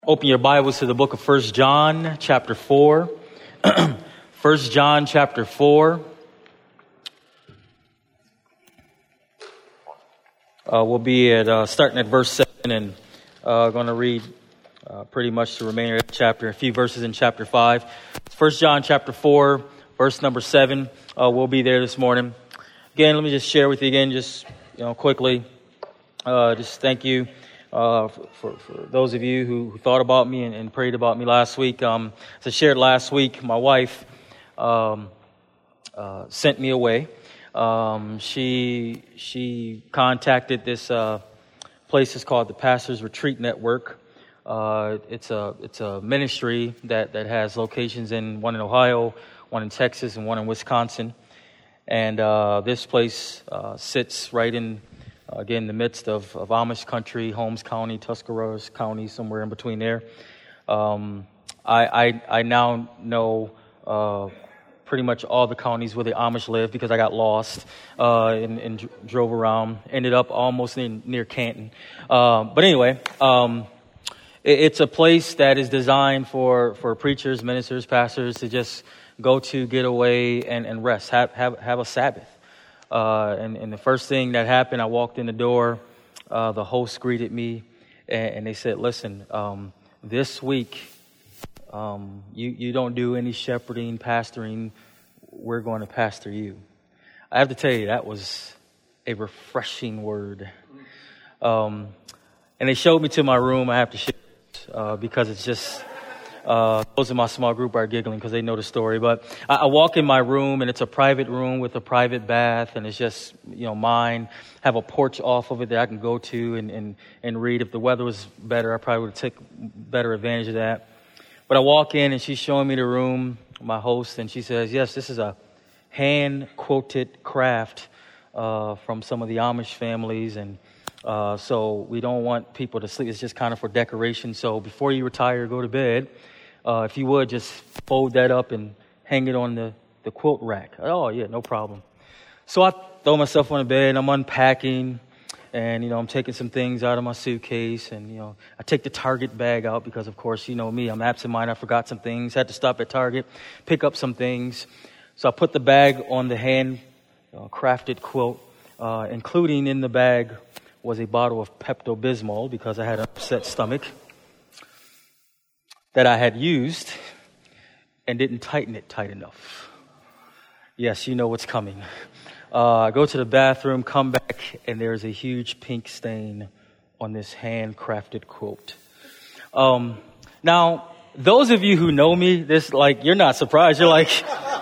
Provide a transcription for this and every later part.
Open your Bibles to the book of 1 John chapter 4. 1 John chapter 4. We'll be at starting at verse 7 and going to read pretty much the remainder of the chapter, a few verses in chapter 5. 1 John chapter 4, verse number 7. We'll be there this morning. Again, let me just share with you again, just quickly. Just thank you. For those of you who thought about me and prayed about me last week. As I shared last week, my wife sent me away. She contacted this place. It's called the Pastors Retreat Network. It's a ministry that has locations one in Ohio, one in Texas, and one in Wisconsin. And this place sits right in again, the midst of Amish country, Holmes County, Tuscarawas County, somewhere in between there. I now know pretty much all the counties where the Amish live because I got lost and drove around. Ended up almost near Canton. But anyway, it's a place that is designed for preachers, ministers, pastors to just go to, get away, and rest, have a Sabbath. And the first thing that happened, I walked in the door, the host greeted me, and they said, listen, this week, you don't do any shepherding, pastoring, we're going to pastor you. I have to tell you, that was a refreshing word. And they showed me to my room. I have to share it, because it's just... those in my small group are giggling because they know the story. But I walk in my room, and it's a private room with a private bath, and it's just, mine. Have a porch off of it that I can go to and read. If the weather was better, I probably would take better advantage of that. But I walk in, and she's showing me the room, my host, and she says, yes, this is a hand-quilted craft from some of the Amish families, and so we don't want people to sleep. It's just kind of for decoration. So before you retire, go to bed. If you would, just fold that up and hang it on the quilt rack. Oh, yeah, no problem. So I throw myself on the bed, and I'm unpacking, and, I'm taking some things out of my suitcase, and, I take the Target bag out because, of course, you know me, I'm absent-minded. I forgot some things, had to stop at Target, pick up some things. So I put the bag on the hand-crafted quilt, including in the bag was a bottle of Pepto-Bismol because I had an upset stomach that I had used and didn't tighten it tight enough. Yes, you know what's coming. I go to the bathroom, come back, and there's a huge pink stain on this handcrafted quilt. Now, those of you who know me, you're not surprised. You're I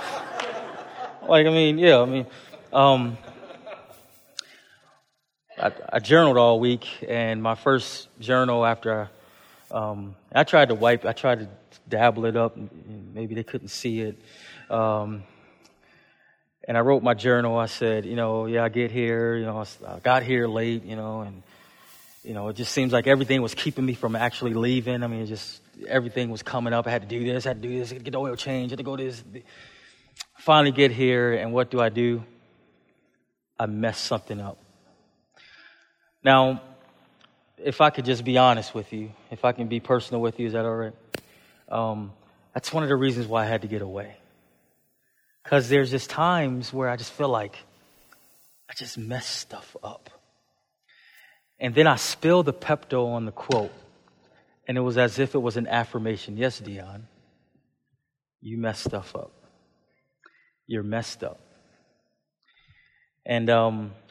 journaled all week, and my first journal after I tried to dabble it up, and maybe they couldn't see it. And I wrote my journal. I said, I get here, I got here late, and, it just seems like everything was keeping me from actually leaving. I mean, everything was coming up. I had to do this, I had to get the oil change, I had to go to this. Finally get here, and what do? I messed something up. Now, if I could just be honest with you, if I can be personal with you, is that all right? That's one of the reasons why I had to get away. Because there's just times where I just feel like I just messed stuff up. And then I spilled the Pepto on the quilt, and it was as if it was an affirmation. Yes, Dion, you messed stuff up. You're messed up. And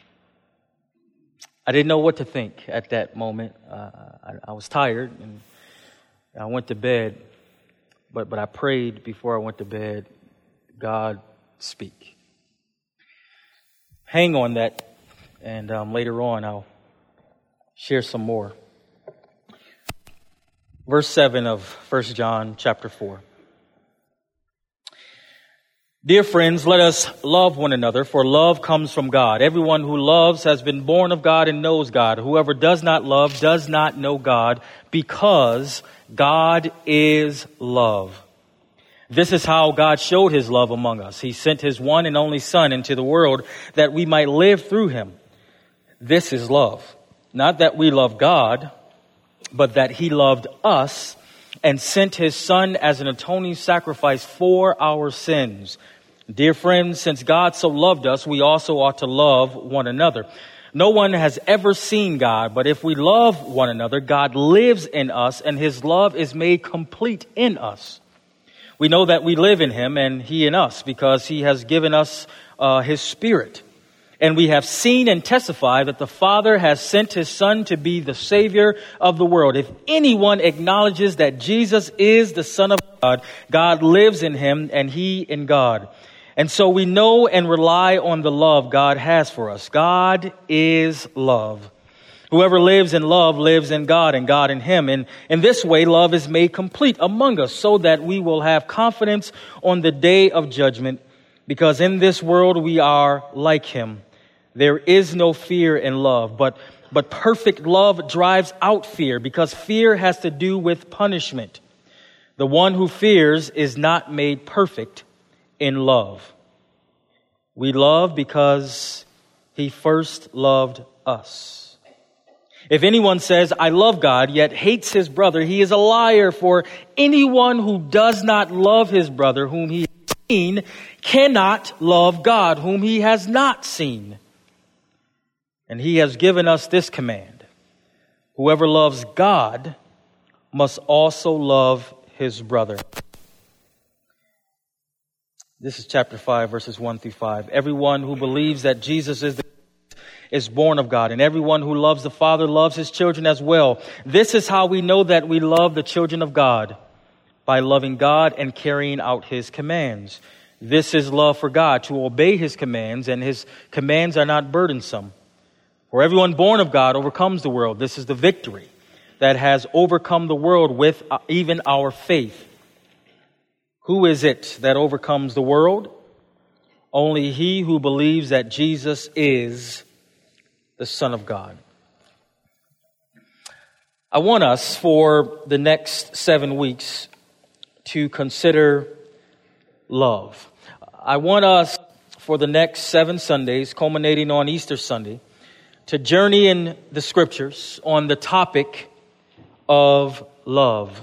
I didn't know what to think at that moment. I was tired, and I went to bed. But I prayed before I went to bed, God, speak. Hang on that, and later on I'll share some more. Verse 7 of 1 John chapter 4. Dear friends, let us love one another, for love comes from God. Everyone who loves has been born of God and knows God. Whoever does not love does not know God, because God is love. This is how God showed his love among us. He sent his one and only Son into the world that we might live through him. This is love. Not that we love God, but that he loved us and sent his Son as an atoning sacrifice for our sins. Dear friends, since God so loved us, we also ought to love one another. No one has ever seen God, but if we love one another, God lives in us and his love is made complete in us. We know that we live in him and he in us because he has given us his Spirit. And we have seen and testified that the Father has sent his Son to be the Savior of the world. If anyone acknowledges that Jesus is the Son of God, God lives in him and he in God. And so we know and rely on the love God has for us. God is love. Whoever lives in love lives in God and God in him. And in this way, love is made complete among us so that we will have confidence on the day of judgment, because in this world we are like him. There is no fear in love, but perfect love drives out fear, because fear has to do with punishment. The one who fears is not made perfect in love. We love because he first loved us. If anyone says, I love God, yet hates his brother, he is a liar. For anyone who does not love his brother whom he has seen cannot love God whom he has not seen. And he has given us this command: whoever loves God must also love his brother. This is chapter 5, verses 1 through 5. Everyone who believes that Jesus is born of God, and everyone who loves the Father loves his children as well. This is how we know that we love the children of God, by loving God and carrying out his commands. This is love for God, to obey his commands, and his commands are not burdensome. For everyone born of God overcomes the world. This is the victory that has overcome the world, with even our faith. Who is it that overcomes the world? Only he who believes that Jesus is the Son of God. I want us for the next 7 weeks to consider love. I want us for the next 7 Sundays, culminating on Easter Sunday, to journey in the scriptures on the topic of love.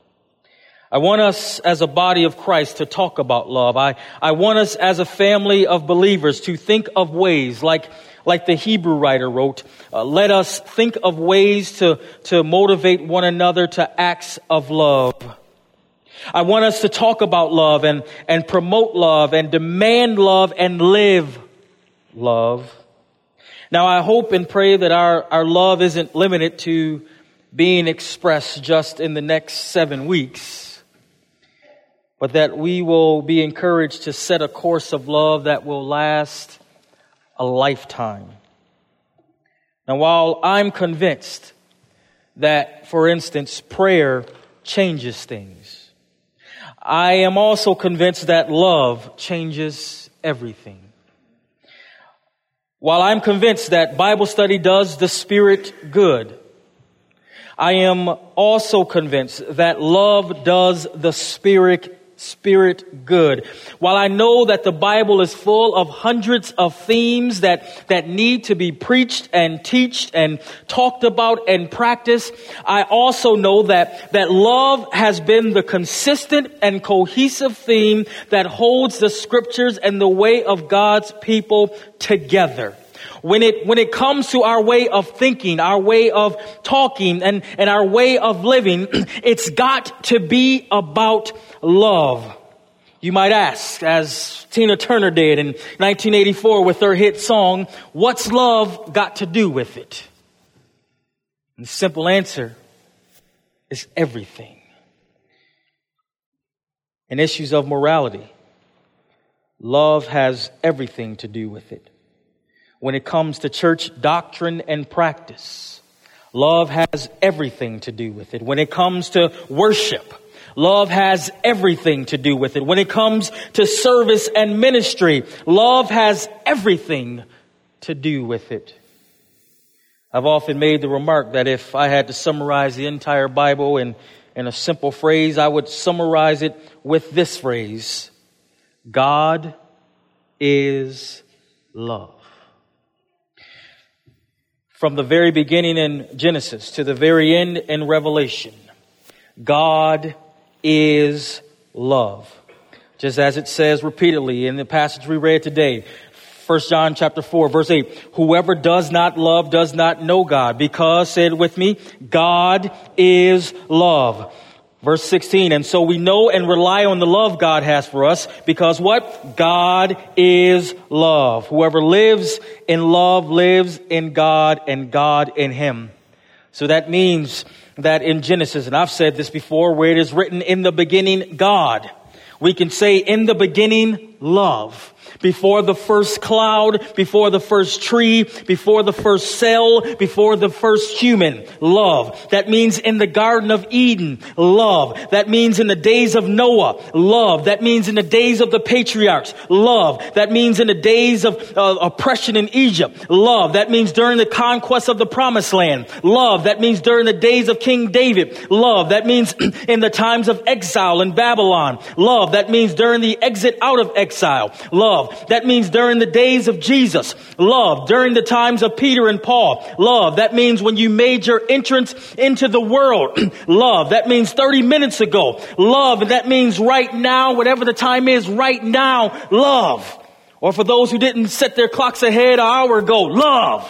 I want us as a body of Christ to talk about love. I want us as a family of believers to think of ways, like the Hebrew writer wrote, let us think of ways to motivate one another to acts of love. I want us to talk about love and promote love and demand love and live love. Now, I hope and pray that our love isn't limited to being expressed just in the next 7 weeks, but that we will be encouraged to set a course of love that will last a lifetime. Now, while I'm convinced that, for instance, prayer changes things, I am also convinced that love changes everything. While I'm convinced that Bible study does the Spirit good, I am also convinced that love does the Spirit good. While I know that the Bible is full of hundreds of themes that need to be preached and taught and talked about and practiced, I also know that love has been the consistent and cohesive theme that holds the scriptures and the way of God's people together. When it comes to our way of thinking, our way of talking, and our way of living, it's got to be about love. You might ask, as Tina Turner did in 1984 with her hit song, what's love got to do with it? And the simple answer is everything. In issues of morality, love has everything to do with it. When it comes to church doctrine and practice, love has everything to do with it. When it comes to worship, love has everything to do with it. When it comes to service and ministry, love has everything to do with it. I've often made the remark that if I had to summarize the entire Bible in a simple phrase, I would summarize it with this phrase: God is love. From the very beginning in Genesis to the very end in Revelation, God is love. Just as it says repeatedly in the passage we read today, 1 John chapter 4, verse 8, whoever does not love does not know God, because, say it with me, God is love. Verse 16, and so we know and rely on the love God has for us, because what? God is love. Whoever lives in love lives in God and God in him. So that means that in Genesis, and I've said this before, where it is written in the beginning, God, we can say in the beginning, love. Before the first cloud, before the first tree, before the first cell, before the first human, love. That means in the Garden of Eden, love. That means in the days of Noah, love. That means in the days of the patriarchs, love. That means in the days of oppression in Egypt, love. That means during the conquest of the promised land, love. That means during the days of King David, love. That means in the times of exile in Babylon, love. That means during the exit out of exile, love. That means during the days of Jesus, love. During the times of Peter and Paul, love. That means when you made your entrance into the world, love. That means 30 minutes ago, love. And that means right now, whatever the time is, right now, love. Or for those who didn't set their clocks ahead an hour ago, love.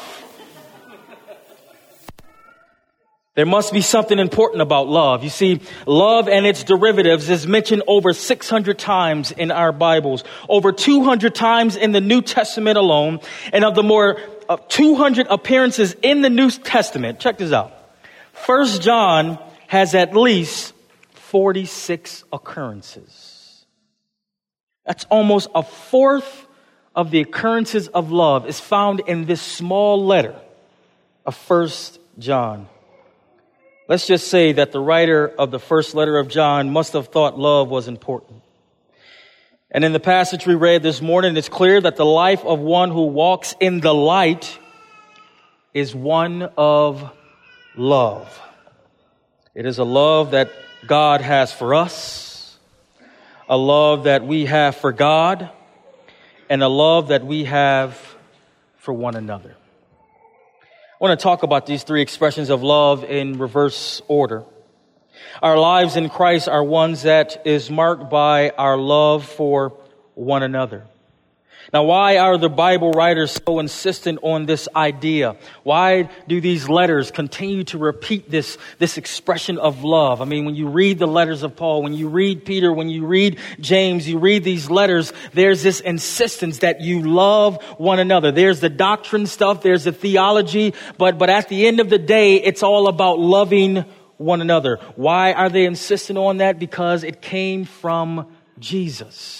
There must be something important about love. You see, love and its derivatives is mentioned over 600 times in our Bibles, over 200 times in the New Testament alone, and of the more 200 appearances in the New Testament. Check this out. 1 John has at least 46 occurrences. That's almost a fourth of the occurrences of love is found in this small letter of 1 John. Let's just say that the writer of the first letter of John must have thought love was important. And in the passage we read this morning, it's clear that the life of one who walks in the light is one of love. It is a love that God has for us, a love that we have for God, and a love that we have for one another. I want to talk about these three expressions of love in reverse order. Our lives in Christ are ones that is marked by our love for one another. Now, why are the Bible writers so insistent on this idea? Why do these letters continue to repeat this expression of love? I mean, when you read the letters of Paul, when you read Peter, when you read James, you read these letters, there's this insistence that you love one another. There's the doctrine stuff, there's the theology, but at the end of the day, it's all about loving one another. Why are they insistent on that? Because it came from Jesus.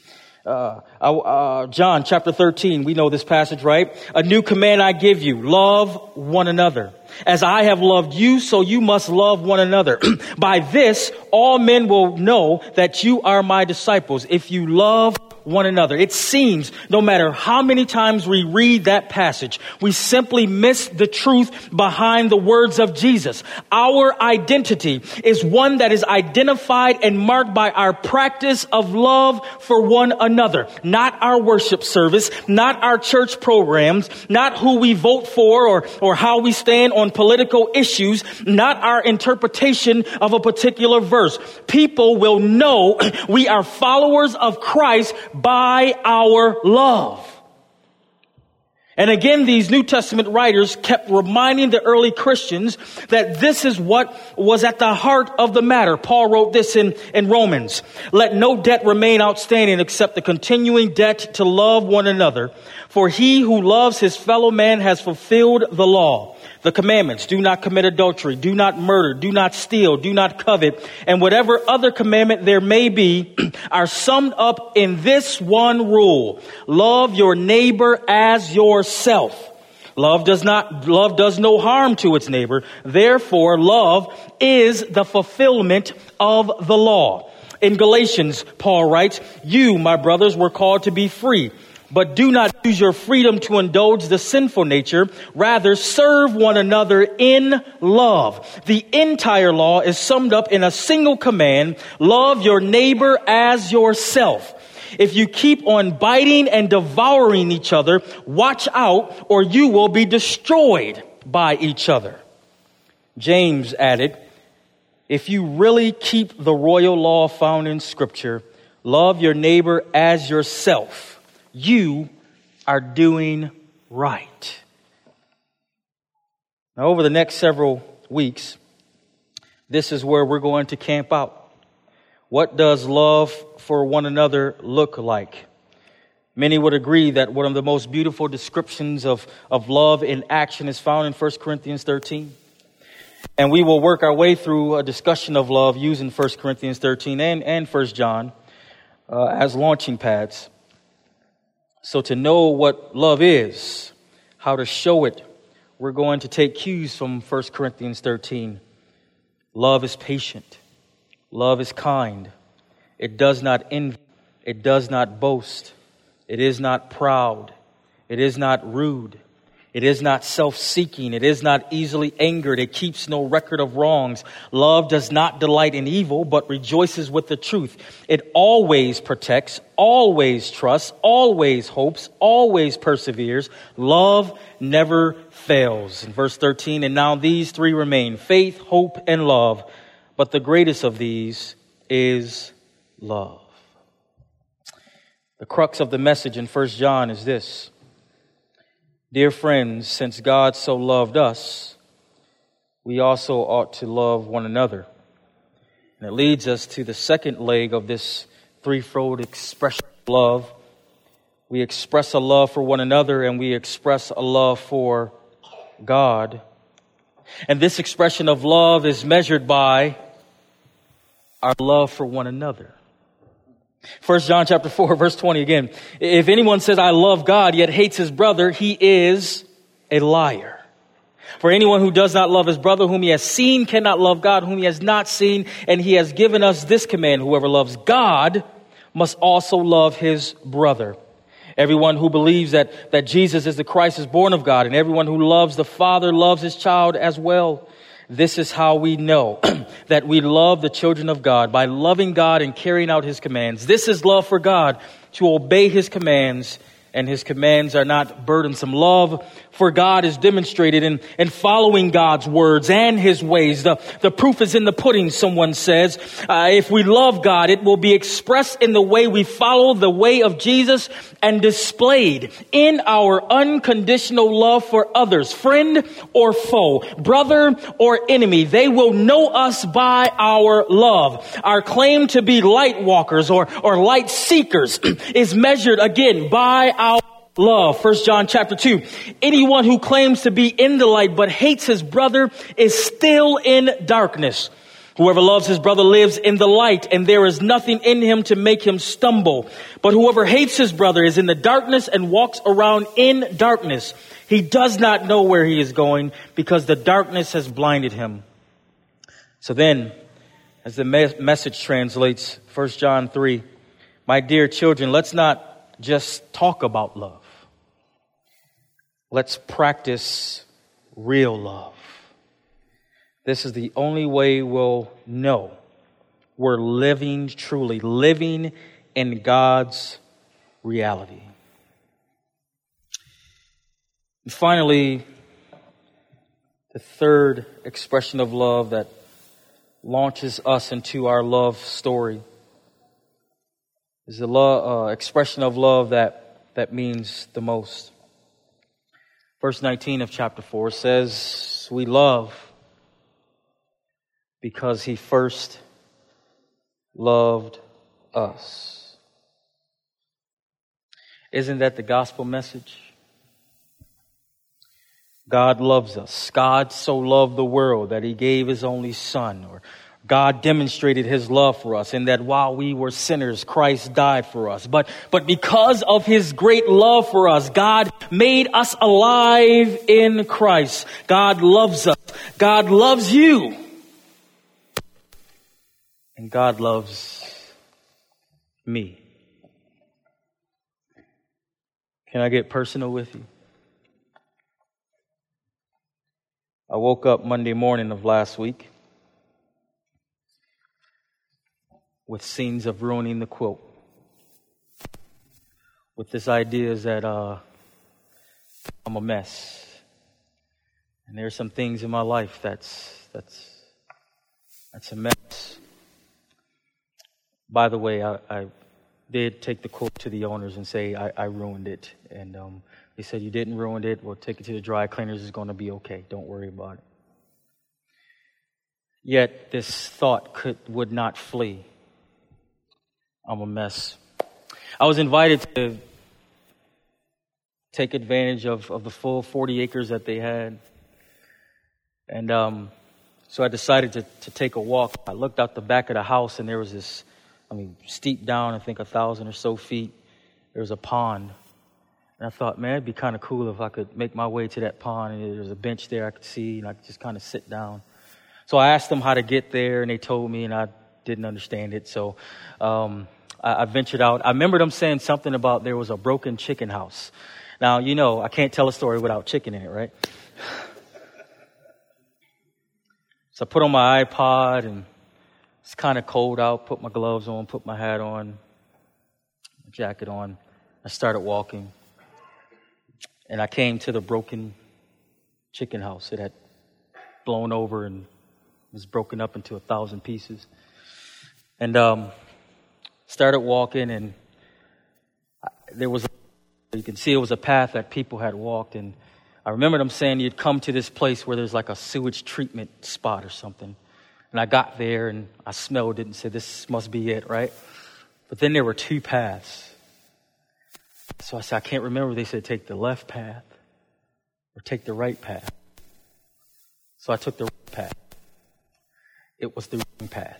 John chapter 13, we know this passage, right? A new command I give you, love one another. As I have loved you, so you must love one another. By this, all men will know that you are my disciples, if you love one another. It seems no matter how many times we read that passage, we simply miss the truth behind the words of Jesus. Our identity is one that is identified and marked by our practice of love for one another, not our worship service, not our church programs, not who we vote for or how we stand on political issues, not our interpretation of a particular verse. People will know we are followers of Christ by our love. And again, these New Testament writers kept reminding the early Christians that this is what was at the heart of the matter. Paul wrote this in Romans. Let no debt remain outstanding except the continuing debt to love one another. For he who loves his fellow man has fulfilled the law. The commandments, do not commit adultery, do not murder, do not steal, do not covet, and whatever other commandment there may be are summed up in this one rule. Love your neighbor as yourself. Love does no harm to its neighbor. Therefore, love is the fulfillment of the law. In Galatians, Paul writes, you, my brothers, were called to be free. But do not use your freedom to indulge the sinful nature. Rather, serve one another in love. The entire law is summed up in a single command. Love your neighbor as yourself. If you keep on biting and devouring each other, watch out or you will be destroyed by each other. James added, if you really keep the royal law found in Scripture, love your neighbor as yourself, you are doing right. Now, over the next several weeks, this is where we're going to camp out. What does love for one another look like? Many would agree that one of the most beautiful descriptions of love in action is found in 1 Corinthians 13. And we will work our way through a discussion of love using 1 Corinthians 13 and 1 John as launching pads. So to know what love is, how to show it, we're going to take cues from 1 Corinthians 13. Love is patient. Love is kind. It does not envy. It does not boast. It is not proud. It is not rude. It is not self-seeking. It is not easily angered. It keeps no record of wrongs. Love does not delight in evil, but rejoices with the truth. It always protects, always trusts, always hopes, always perseveres. Love never fails. In verse 13, and now these three remain, faith, hope, and love. But the greatest of these is love. The crux of the message in 1 John is this. Dear friends, since God so loved us, we also ought to love one another. And it leads us to the second leg of this threefold expression of love. We express a love for one another and we express a love for God. And this expression of love is measured by our love for one another. 1 John chapter 4, verse 20 again. If anyone says, I love God, yet hates his brother, he is a liar. For anyone who does not love his brother whom he has seen cannot love God whom he has not seen. And he has given us this command, whoever loves God must also love his brother. Everyone who believes that Jesus is the Christ is born of God, and everyone who loves the Father loves his child as well. This is how we know that we love the children of God, by loving God and carrying out his commands. This is love for God, to obey his commands, and his commands are not burdensome. Love for God is demonstrated in following God's words and his ways. The proof is in the pudding, someone says. If we love God, it will be expressed in the way we follow the way of Jesus and displayed in our unconditional love for others, friend or foe, brother or enemy. They will know us by our love. Our claim to be light walkers or light seekers is measured again by our love. 1 John chapter 2. Anyone who claims to be in the light but hates his brother is still in darkness. Whoever loves his brother lives in the light, and there is nothing in him to make him stumble. But whoever hates his brother is in the darkness and walks around in darkness. He does not know where he is going because the darkness has blinded him. So then, as the message translates, 1 John 3, my dear children, let's not just talk about love. Let's practice real love. This is the only way we'll know we're living truly, living in God's reality. And finally, the third expression of love that launches us into our love story is the expression of love that means the most. Verse 19 of chapter 4 says, we love because he first loved us. Isn't that the gospel message? God loves us. God so loved the world that he gave his only son. Or God demonstrated his love for us in that while we were sinners, Christ died for us. But because of his great love for us, God made us alive in Christ. God loves us. God loves you. And God loves me. Can I get personal with you? I woke up Monday morning of last week with scenes of ruining the quilt. With this idea is that I'm a mess. And there's some things in my life that's It's a mess. By the way, I did take the quote to the owners and say I ruined it. And they said, you didn't ruin it. We'll take it to the dry cleaners. It's going to be okay. Don't worry about it. Yet this thought would not flee. I'm a mess. I was invited to take advantage of the full 40 acres that they had. And so I decided to take a walk. I looked out the back of the house and there was this, steep down, I think 1,000 or so feet. There was a pond. And I thought, man, it'd be kind of cool if I could make my way to that pond and there was a bench there I could see and I could just kind of sit down. So I asked them how to get there and they told me and I didn't understand it. So I ventured out. I remember them saying something about there was a broken chicken house. Now, I can't tell a story without chicken in it, right? So I put on my iPod and it's kind of cold out, put my gloves on, put my hat on, my jacket on. I started walking and I came to the broken chicken house. It had blown over and was broken up into 1,000 pieces. And started walking and you can see it was a path that people had walked. And I remember them saying you'd come to this place where there's like a sewage treatment spot or something. And I got there and I smelled it and said, this must be it, right? But then there were two paths. So I said, I can't remember. They said, take the left path or take the right path. So I took the right path. It was the wrong path.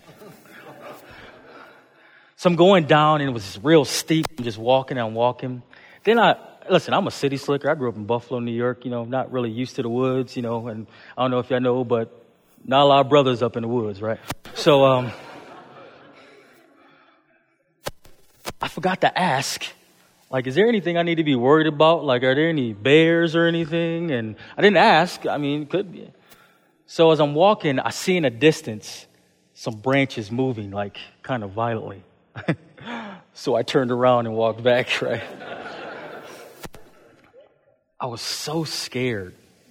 So I'm going down and it was real steep. I'm just walking and walking. Then I'm a city slicker. I grew up in Buffalo, New York, not really used to the woods, and I don't know if y'all know, but not a lot of brothers up in the woods, right? So, I forgot to ask, is there anything I need to be worried about? Are there any bears or anything? And I didn't ask. It could be. So as I'm walking, I see in the distance some branches moving, kind of violently. So I turned around and walked back, right? I was so scared.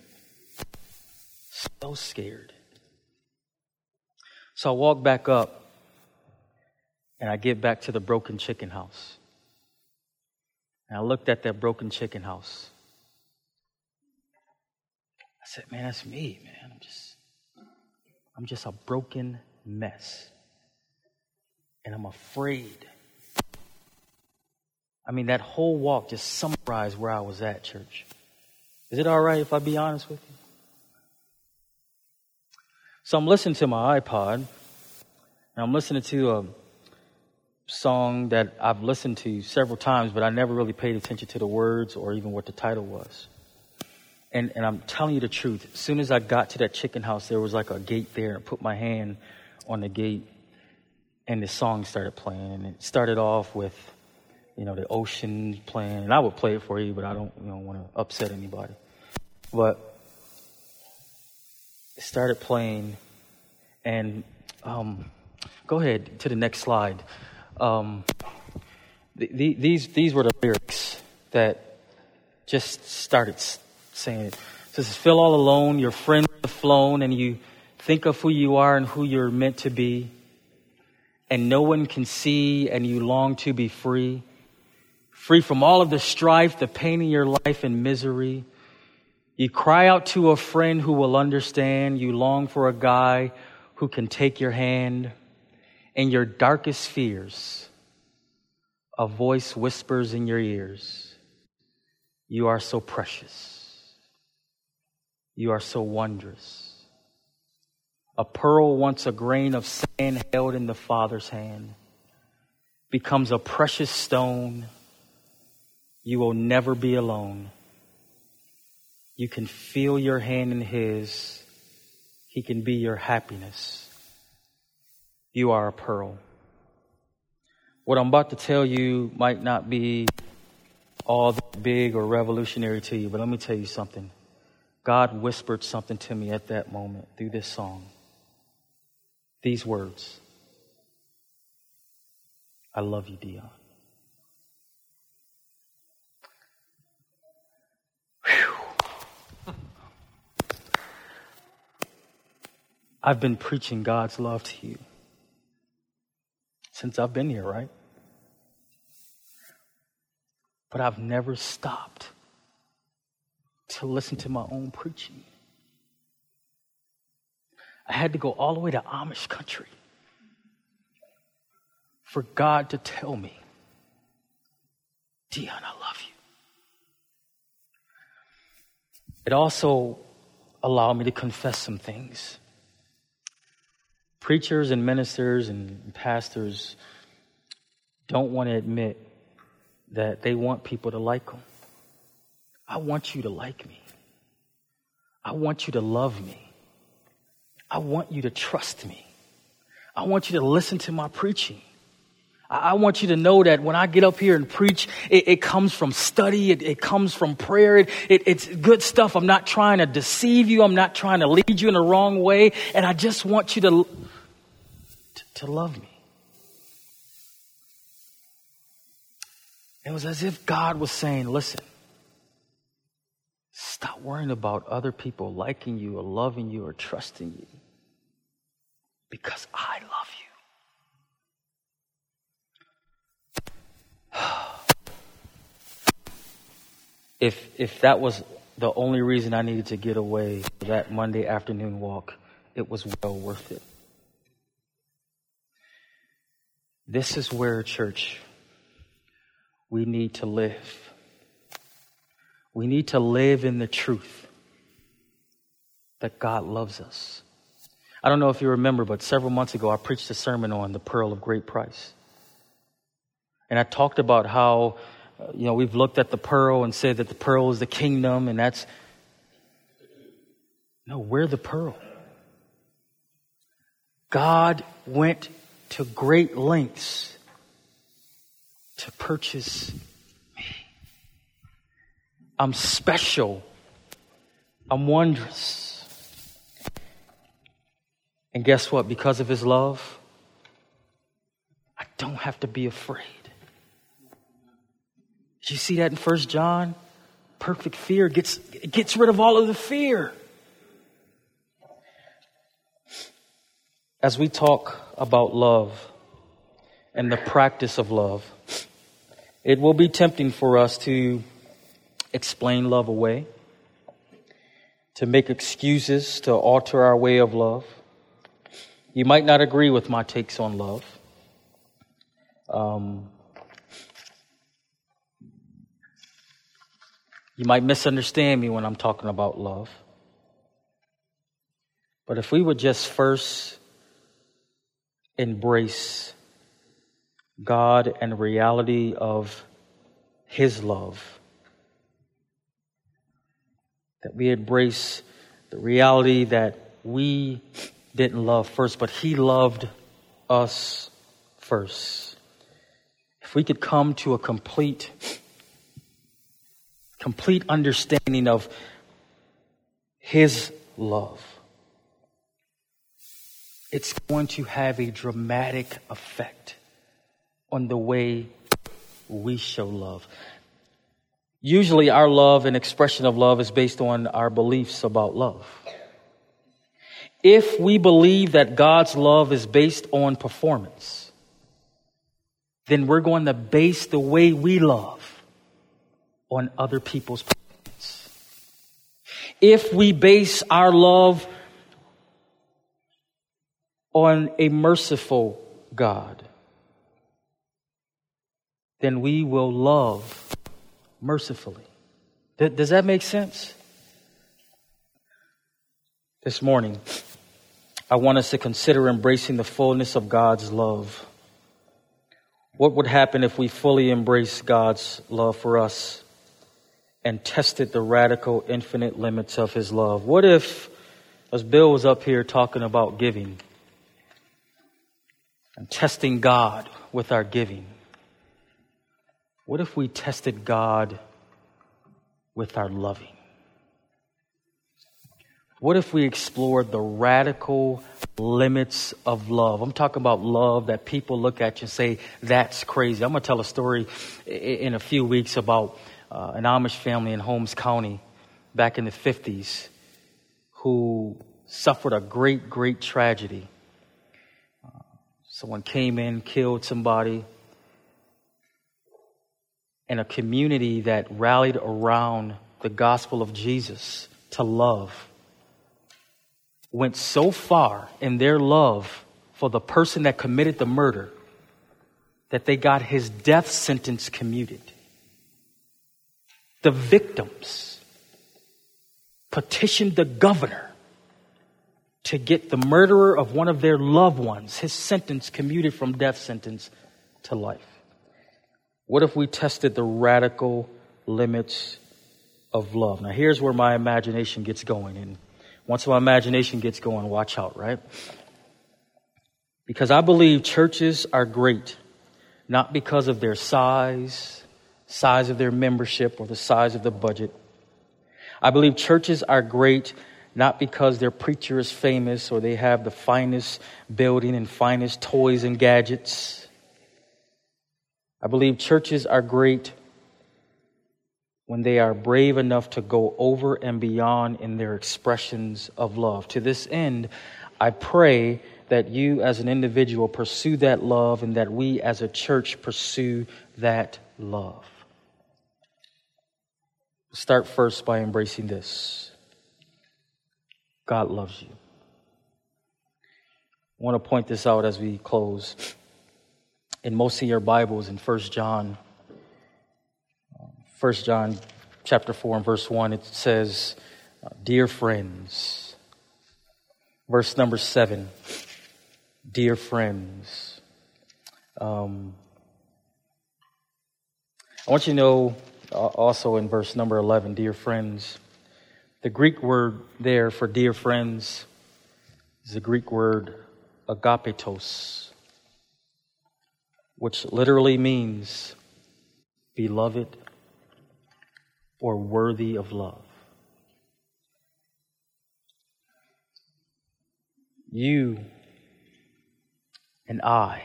So scared. So I walk back up and I get back to the broken chicken house. And I looked at that broken chicken house. I said, man, that's me, man. I'm just a broken mess. And I'm afraid. That whole walk just summarized where I was at, church. Is it all right if I be honest with you? So I'm listening to my iPod, and I'm listening to a song that I've listened to several times, but I never really paid attention to the words or even what the title was. And I'm telling you the truth. As soon as I got to that chicken house, there was a gate there. I put my hand on the gate, and the song started playing. And it started off with, the ocean playing. And I would play it for you, but I don't want to upset anybody. But it started playing, and go ahead to the next slide. These were the lyrics that just started saying it. It says, feel all alone, your friends have flown, and you think of who you are and who you're meant to be, and no one can see, and you long to be free. Free from all of the strife, the pain in your life and misery. You cry out to a friend who will understand. You long for a guy who can take your hand. In your darkest fears, a voice whispers in your ears, you are so precious. You are so wondrous. A pearl, once a grain of sand held in the Father's hand, becomes a precious stone. You will never be alone. You can feel your hand in His. He can be your happiness. You are a pearl. What I'm about to tell you might not be all that big or revolutionary to you, but let me tell you something. God whispered something to me at that moment through this song. These words. I love you, Dion. I've been preaching God's love to you since I've been here, right? But I've never stopped to listen to my own preaching. I had to go all the way to Amish country for God to tell me, Dion, I love you. It also allowed me to confess some things. Preachers and ministers and pastors don't want to admit that they want people to like them. I want you to like me. I want you to love me. I want you to trust me. I want you to listen to my preaching. I want you to know that when I get up here and preach, it comes from study. It comes from prayer. It's good stuff. I'm not trying to deceive you. I'm not trying to lead you in the wrong way. And I just want you to love me. It was as if God was saying, listen, stop worrying about other people liking you or loving you or trusting you, because I love you. If that was the only reason I needed to get away for that Monday afternoon walk, it was well worth it. This is where, church, we need to live. We need to live in the truth that God loves us. I don't know if you remember, but several months ago, I preached a sermon on the pearl of great price. And I talked about how, we've looked at the pearl and said that the pearl is the kingdom, and we're the pearl. God went to great lengths to purchase me. I'm special. I'm wondrous. And guess what? Because of his love, I don't have to be afraid. Did you see that in 1 John? Perfect fear gets rid of all of the fear. As we talk about love and the practice of love, it will be tempting for us to explain love away, to make excuses to alter our way of love. You might not agree with my takes on love. You might misunderstand me when I'm talking about love. But if we would just first embrace God and the reality of his love, that we embrace the reality that we didn't love first, but he loved us first. If we could come to a complete understanding of his love, it's going to have a dramatic effect on the way we show love. Usually our love and expression of love is based on our beliefs about love. If we believe that God's love is based on performance, then we're going to base the way we love on other people's performance. If we base our love on a merciful God, then we will love mercifully. Does that make sense? This morning, I want us to consider embracing the fullness of God's love. What would happen if we fully embrace God's love for us and tested the radical, infinite limits of his love? What if, as Bill was up here talking about giving and testing God with our giving, what if we tested God with our loving? What if we explored the radical limits of love? I'm talking about love that people look at you and say, that's crazy. I'm going to tell a story in a few weeks about an Amish family in Holmes County back in the 50s who suffered a great, great tragedy. Someone came in, killed somebody, and a community that rallied around the gospel of Jesus to love went so far in their love for the person that committed the murder that they got his death sentence commuted. The victims petitioned the governor to get the murderer of one of their loved ones, his sentence commuted from death sentence to life. What if we tested the radical limits of love? Now, here's where my imagination gets going. And once my imagination gets going, watch out, right? Because I believe churches are great, not because of their size of their membership, or the size of the budget. I believe churches are great not because their preacher is famous or they have the finest building and finest toys and gadgets. I believe churches are great when they are brave enough to go over and beyond in their expressions of love. To this end, I pray that you as an individual pursue that love, and that we as a church pursue that love. Start first by embracing this. God loves you. I want to point this out as we close. In most of your Bibles, in 1 John chapter 4 and verse 1, it says, dear friends. Verse number 7, dear friends. I want you to know also in verse number 11, dear friends, the Greek word there for dear friends is the Greek word agapetos, which literally means beloved or worthy of love. You and I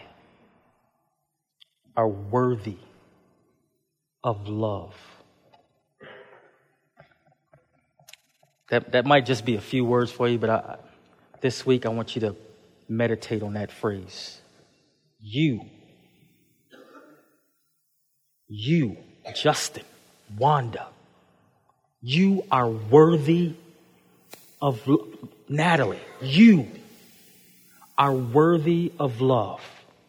are worthy of love. That might just be a few words for you, but this week I want you to meditate on that phrase. You, Justin, Wanda, you are worthy of Natalie. You are worthy of love.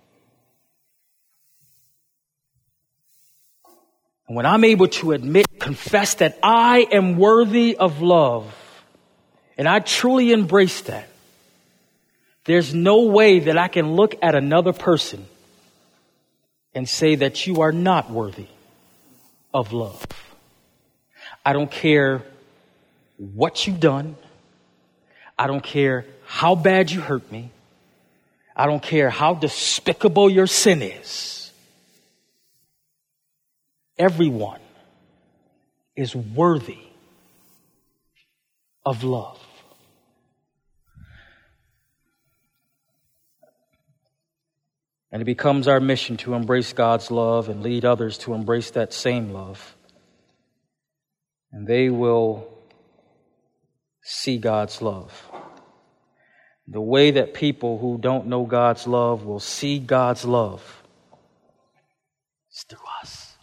And when I'm able to confess that I am worthy of love, and I truly embrace that, there's no way that I can look at another person and say that you are not worthy of love. I don't care what you've done. I don't care how bad you hurt me. I don't care how despicable your sin is. Everyone is worthy of love. And it becomes our mission to embrace God's love and lead others to embrace that same love. And they will see God's love. The way that people who don't know God's love will see God's love is through us.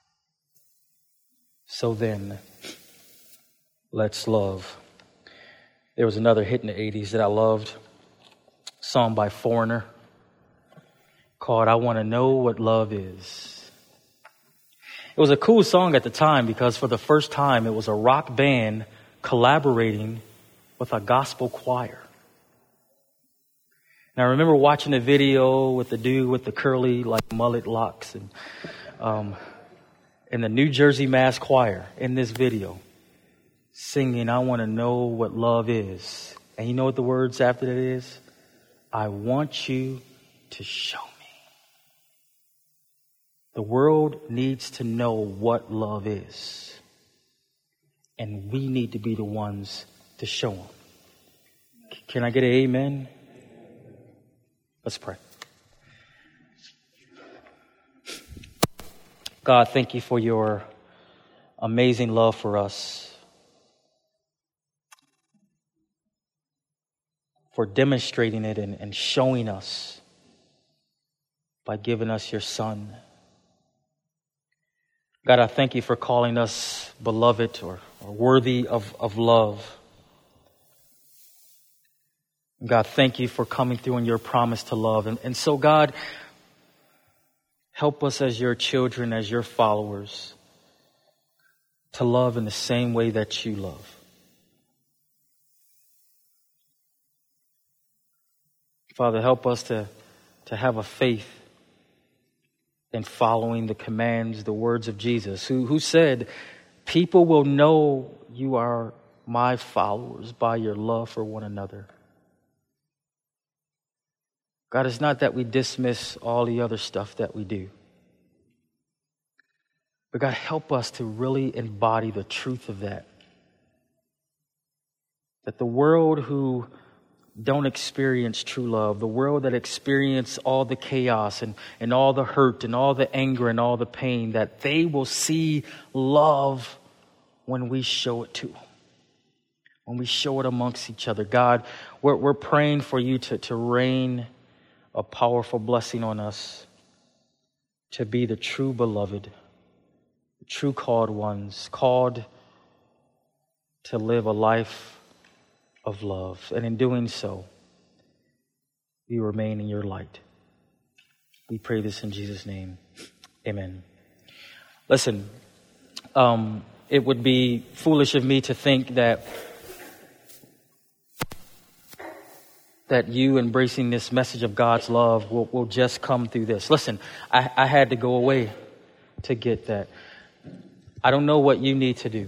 So then, let's love. There was another hit in the 80s that I loved, a song by Foreigner called I Want to Know What Love Is. It was a cool song at the time because for the first time it was a rock band collaborating with a gospel choir. And I remember watching a video with the dude with the curly mullet locks and the New Jersey Mass Choir in this video singing I Want to Know What Love Is. And you know what the words after that is? I want you to show me. The world needs to know what love is. And we need to be the ones to show them. Can I get an amen? Let's pray. God, thank you for your amazing love for us. for demonstrating it and showing us by giving us your Son. God, I thank you for calling us beloved or worthy of love. God, thank you for coming through in your promise to love. And so, God, help us as your children, as your followers, to love in the same way that you love. Father, help us to have a faith in following the commands, the words of Jesus, who said, people will know you are my followers by your love for one another. God, it's not that we dismiss all the other stuff that we do. But God, help us to really embody the truth of that. That the world who don't experience true love, the world that experience all the chaos and all the hurt and all the anger and all the pain, that they will see love when we show it to them. When we show it amongst each other. God, we're praying for you to rain a powerful blessing on us to be the true beloved, the true called ones, called to live a life of love. And in doing so, we remain in your light. We pray this in Jesus' name. Amen. Listen, it would be foolish of me to think that you embracing this message of God's love will just come through this. Listen, I had to go away to get that. I don't know what you need to do.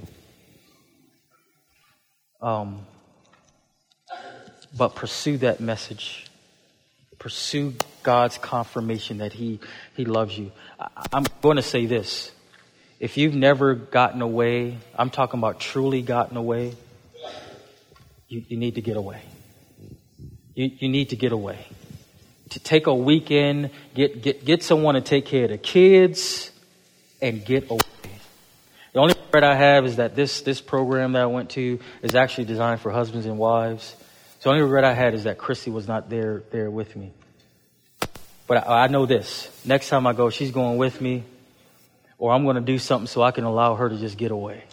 But pursue that message. Pursue God's confirmation that He loves you. I'm going to say this. If you've never gotten away, I'm talking about truly gotten away, you need to get away. You need to get away. To take a weekend, get someone to take care of the kids, and get away. The only regret I have is that this program that I went to is actually designed for husbands and wives. So the only regret I had is that Christy was not there with me. But I know this. Next time I go, she's going with me, or I'm going to do something so I can allow her to just get away.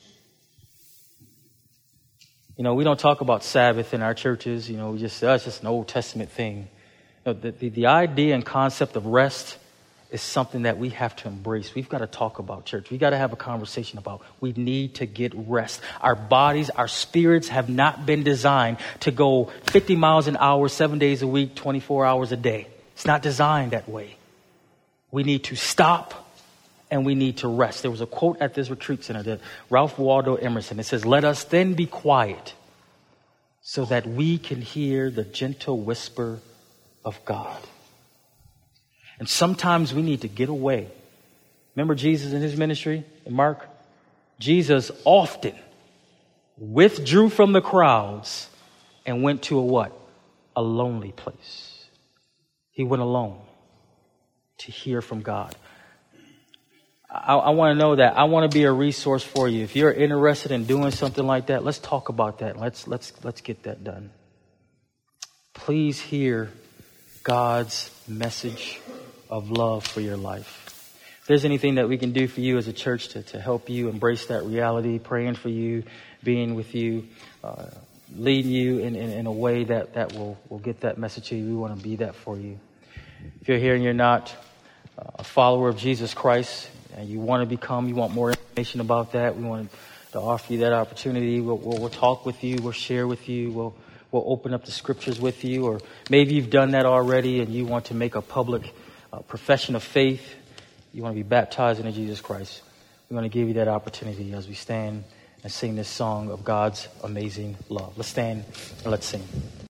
You know, we don't talk about Sabbath in our churches. You know, it's just an Old Testament thing. You know, the idea and concept of rest is something that we have to embrace. We've got to talk about church. We've got to have a conversation about we need to get rest. Our bodies, our spirits have not been designed to go 50 miles an hour, 7 days a week, 24 hours a day. It's not designed that way. We need to stop and we need to rest. There was a quote at this retreat center that Ralph Waldo Emerson. It says, "Let us then be quiet so that we can hear the gentle whisper of God." And sometimes we need to get away. Remember Jesus in his ministry in Mark? Jesus often withdrew from the crowds and went to a what? A lonely place. He went alone to hear from God. I want to know that. I want to be a resource for you. If you're interested in doing something like that, let's talk about that. Let's get that done. Please hear God's message of love for your life. If there's anything that we can do for you as a church to help you embrace that reality, praying for you, being with you, leading you in a way that will get that message to you, we want to be that for you. If you're here and you're not a follower of Jesus Christ, and you want more information about that, we want to offer you that opportunity. We'll talk with you. We'll share with you. We'll open up the scriptures with you. Or maybe you've done that already and you want to make a public profession of faith. You want to be baptized into Jesus Christ. We want to give you that opportunity as we stand and sing this song of God's amazing love. Let's stand and let's sing.